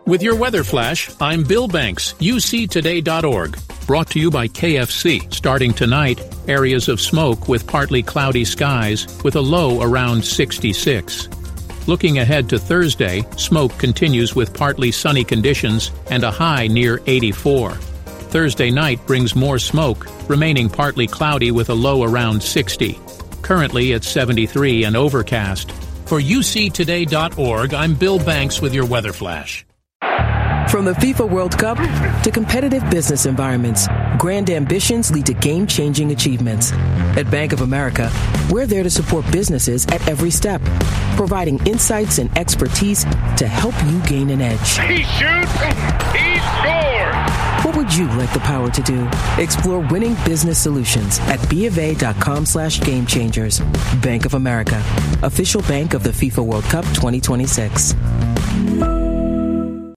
With your weather flash, I'm Bill Banks, uctoday.org. Brought to you by KFC. Starting tonight, areas of smoke with partly cloudy skies with a low around 66. Looking ahead to Thursday, smoke continues with partly sunny conditions and a high near 84. Thursday night brings more smoke, remaining partly cloudy with a low around 60. Currently at 73 and overcast. For uctoday.org, I'm Bill Banks with your weather flash. From the FIFA World Cup to competitive business environments, grand ambitions lead to game-changing achievements. At Bank of America, we're there to support businesses at every step, providing insights and expertise to help you gain an edge. He shoots, he scores! What would you like the power to do? Explore winning business solutions at BofA.com/gamechangers. Bank of America, official bank of the FIFA World Cup 2026.